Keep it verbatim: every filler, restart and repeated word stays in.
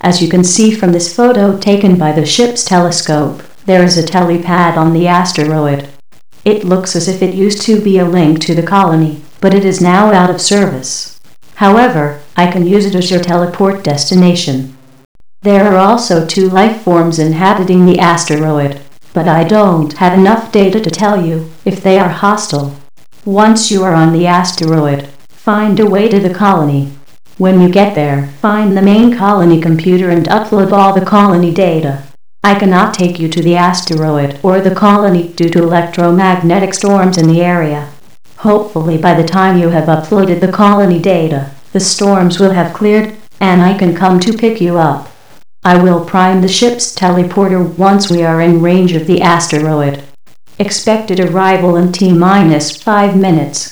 As you can see from this photo taken by the ship's telescope, there is a telipad on the asteroid. It looks as if it used to be a link to the colony, but it is now out of service. However, I can use it as your teleport destination. There are also two life forms inhabiting the asteroid, but I don't have enough data to tell you if they are hostile. Once you are on the asteroid, find a way to the colony. When you get there, find the main colony computer and upload all the colony data. I cannot take you to the asteroid or the colony due to electromagnetic storms in the area. Hopefully by the time you have uploaded the colony data, the storms will have cleared, and I can come to pick you up. I will prime the ship's teleporter once we are in range of the asteroid. Expected arrival in T minus five minutes.